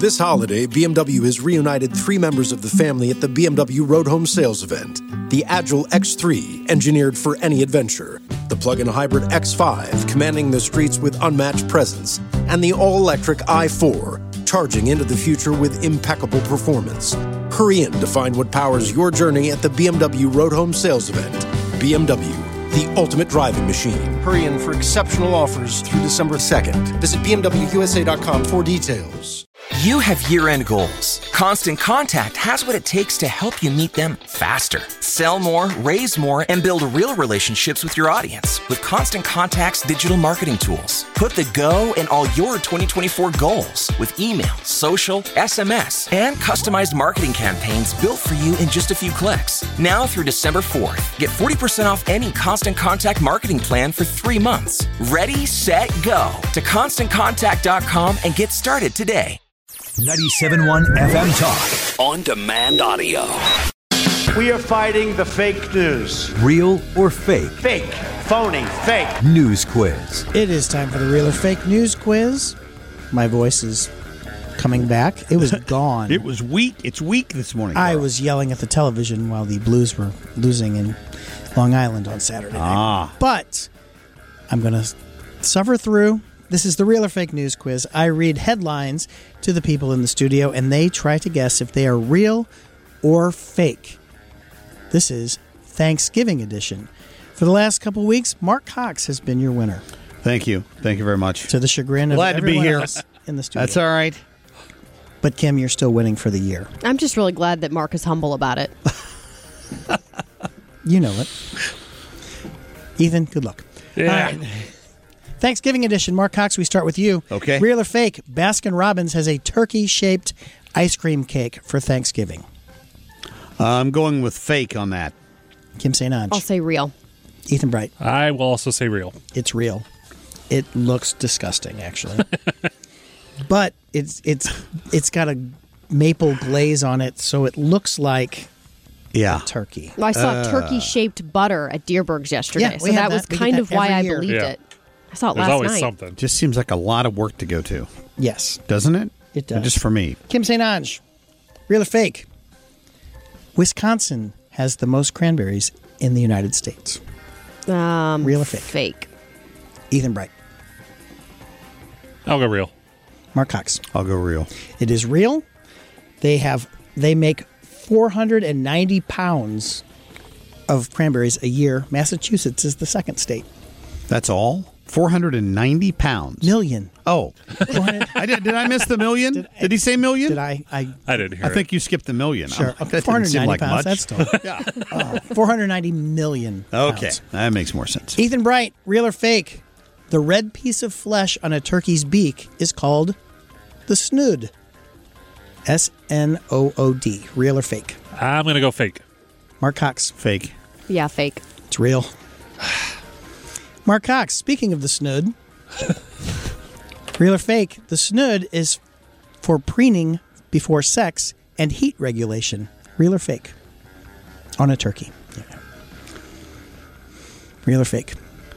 This holiday, BMW has reunited 3 members of the family at the BMW Road Home Sales event. The Agile X3, engineered for any adventure. The plug-in hybrid X5, commanding the streets with unmatched presence. And the all-electric i4, charging into the future with impeccable performance. Hurry in to find what powers your journey at the BMW Road Home Sales event. BMW, the ultimate driving machine. Hurry in for exceptional offers through December 2nd. Visit BMWUSA.com for details. You have year-end goals. Constant Contact has what it takes to help you meet them faster. Sell more, raise more, and build real relationships with your audience with Constant Contact's digital marketing tools. Put the go in all your 2024 goals with email, social, SMS, and customized marketing campaigns built for you in just a few clicks. Now through December 4th, get 40% off any Constant Contact marketing plan for 3 months. Ready, set, go to ConstantContact.com and get started today. 97.1 FM Talk. On-demand audio. We are fighting the fake news. Real or fake? Fake. Phony. Fake. News quiz. It is time for the Real or Fake News Quiz. My voice is coming back. It was gone. It was weak. It's weak this morning. I was yelling at the television while the Blues were losing in Long Island on Saturday night. But I'm going to suffer through. This is the Real or Fake News Quiz. I read headlines to the people in the studio, and they try to guess if they are real or fake. This is Thanksgiving edition. For the last couple weeks, Mark Cox has been your winner. Thank you. Thank you very much. To the chagrin of Glad to be everyone here else in the studio. That's all right. But Kim, you're still winning for the year. I'm just really glad that Mark is humble about it. You know it. Ethan, good luck. Yeah. All right. Thanksgiving edition. Mark Cox, we start with you. Okay. Real or fake, Baskin-Robbins has a turkey-shaped ice cream cake for Thanksgiving. I'm going with fake on that. Kim St. Ange. I'll say real. Ethan Bright. I will also say real. It's real. It looks disgusting, actually. But it's got a maple glaze on it, so it looks like turkey. Well, I saw turkey-shaped butter at Deerberg's yesterday, Yeah, we so have that was We kind get of that why every I year. believed Yeah. it. I saw it There's last always night. something. Just seems like a lot of work to go to, Yes, doesn't it? it does. Just for me. Kim St. Ange. Real or fake? Wisconsin has the most cranberries in the United States. Real or fake? Fake. Ethan Bright. I'll go real. Mark Cox. I'll go real. It is real. They make 490 pounds of cranberries a year. Massachusetts is the second state. That's all? 490 pounds. Million. Oh. Did I miss the million? Did he say million? Did I didn't hear I think you skipped the million. Sure. That didn't 490 seem like pounds. much. That's still 490 million pounds. Okay. That makes more sense. Ethan Bright, real or fake? The red piece of flesh on a turkey's beak is called the snood. S-N-O-O-D. Real or fake? I'm going to go fake. Mark Cox. Fake. Yeah, fake. It's real. Mark Cox, speaking of the snood, real or fake, the snood is for preening before sex and heat regulation. Real or fake? On a turkey. Yeah. Real or fake?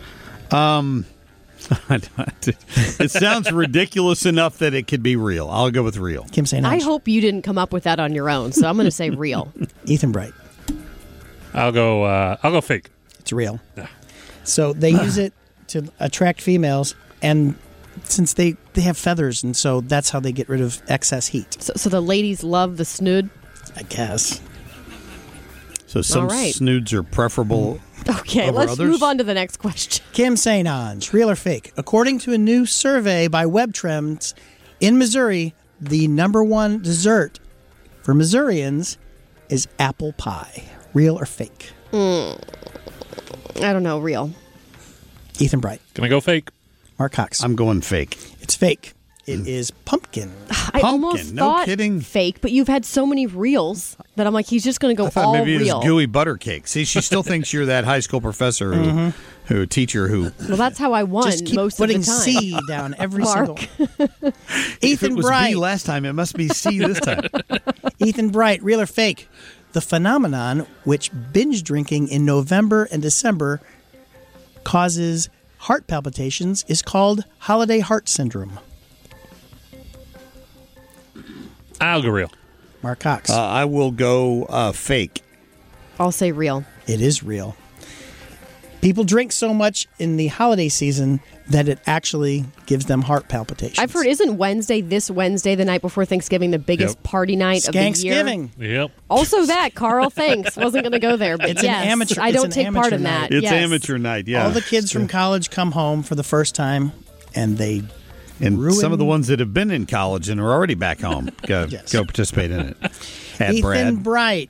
It sounds ridiculous enough that it could be real. I'll go with real. Kim St. I Ange. hope you didn't come up with that on your own, so I'm going to say real. Ethan Bright. I'll go fake. It's real. So they use it to attract females, and since they have feathers, and so that's how they get rid of excess heat. So the ladies love the snood? I guess. So some All right. snoods are preferable Okay, over let's others? move on to the next question. Kim St. Ange, real or fake? According to a new survey by Web Trends, in Missouri, the number one dessert for Missourians is apple pie. Real or fake? I don't know, real. Ethan Bright. Gonna go fake. Mark Cox. I'm going fake. It's fake. It is pumpkin. I almost no thought kidding. fake, but you've had so many reels that I'm like, he's just going to go I thought all maybe real. it was gooey butter cake. See, she still thinks you're that high school professor who teacher who. Well, that's how I won Just keep most of the putting time. C down every Mark. single. If it Ethan was Bright. B last time, it must be C this time. Ethan Bright, real or fake? The phenomenon which binge drinking in November and December causes heart palpitations is called holiday heart syndrome. I'll go real. Mark Cox. I will go fake. I'll say real. It is real. People drink so much in the holiday season that it actually gives them heart palpitations. I've heard, isn't this Wednesday, the night before Thanksgiving, the biggest party night of the year? Thanksgiving. Yep. Also that, Carl, thanks. Wasn't going to go there, but It's an yes, amateur- I it's don't an take part amateur in that. night. It's Yes. amateur night, yeah. All the kids from college come home for the first time, and they And ruin- some of the ones that have been in college and are already back home go Yes. go participate in it. At Ethan Brad. Bright.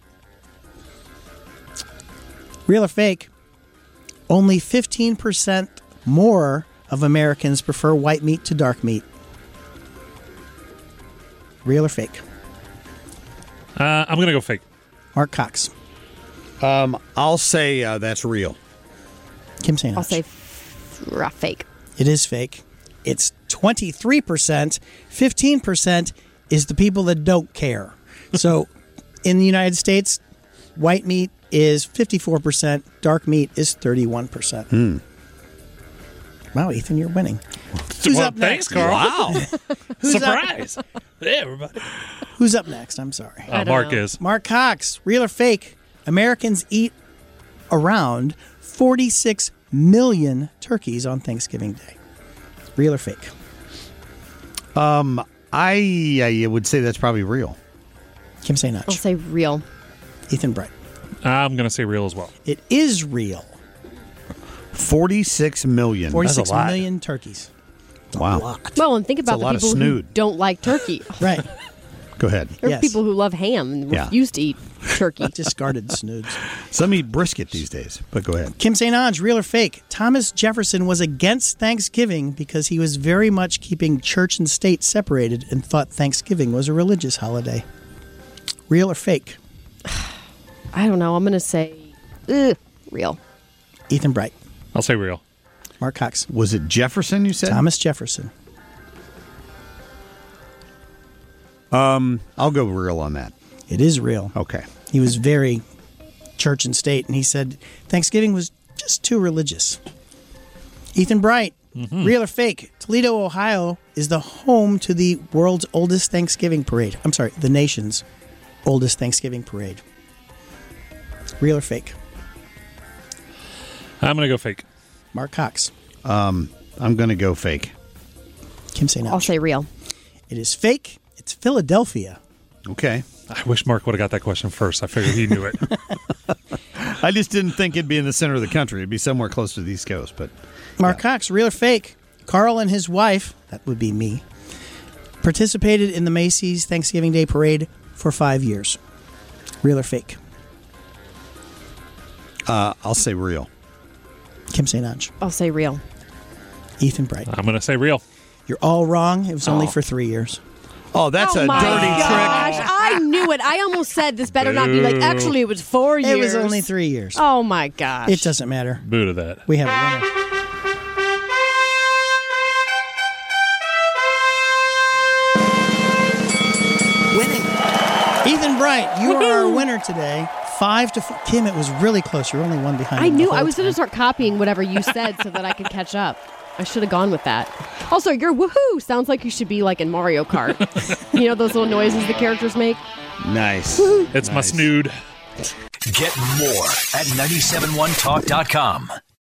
Real or fake? Only 15% more of Americans prefer white meat to dark meat. Real or fake? I'm going to go fake. Mark Cox. I'll say that's real. Kim St. I'll say fake. It is fake. It's 23%. 15% is the people that don't care. So in the United States, white meat is 54%. Dark meat is 31%. Wow, Ethan, you're winning. Who's up Thanks, next? Carl. Wow. Surprise. Hey, everybody. Who's up next? I'm sorry. I don't Mark know. is. Mark Cox, real or fake? Americans eat around 46 million turkeys on Thanksgiving Day. Real or fake? I would say that's probably real. Kim St. I'll Notch. say real. Ethan Bright. I'm going to say real as well. It is real. 46 million. 46 lot. million turkeys. Wow. Well, and think about a the lot of people who snood. don't like turkey. Right. Go ahead. There are Yes. people who love ham and Yeah. refuse to eat turkey. Discarded snoods. Some eat brisket these days, but go ahead. Kim St. Ange, real or fake? Thomas Jefferson was against Thanksgiving because he was very much keeping church and state separated and thought Thanksgiving was a religious holiday. Real or fake? I don't know. I'm going to say real. Ethan Bright. I'll say real. Mark Cox. Was it Jefferson you said? Thomas Jefferson. I'll go real on that. It is real. Okay. He was very church and state, and he said Thanksgiving was just too religious. Ethan Bright, real or fake? Toledo, Ohio is the home to the world's oldest Thanksgiving parade. I'm sorry, the nation's oldest Thanksgiving parade. Real or fake? I'm going to go fake. Mark Cox. I'm going to go fake. Kim St. I'll say real. It is fake. It's Philadelphia. Okay. I wish Mark would have got that question first. I figured he knew it. I just didn't think it'd be in the center of the country. It'd be somewhere close to the East Coast. But Mark Cox, real or fake? Carl and his wife, that would be me, participated in the Macy's Thanksgiving Day Parade for 5 years. Real or fake? I'll say real. Kim St. Ange. I'll say real. Ethan Bright. I'm going to say real. You're all wrong. It was only for 3 years. Oh, that's a my dirty gosh, trick. I knew it. I almost said this better not be like, actually, it was 4 years. It was only 3 years. Oh, my gosh. It doesn't matter. Boo to that. We have a winner. Ethan Bright, you are our winner today. 5-4. Kim, it was really close. You're only one behind. I the knew whole I was going to time. start copying whatever you said so that I could catch up. I should have gone with that. Also, your woohoo sounds like you should be like in Mario Kart. You know those little noises the characters make? Nice. It's my snood. Get more at 971talk.com.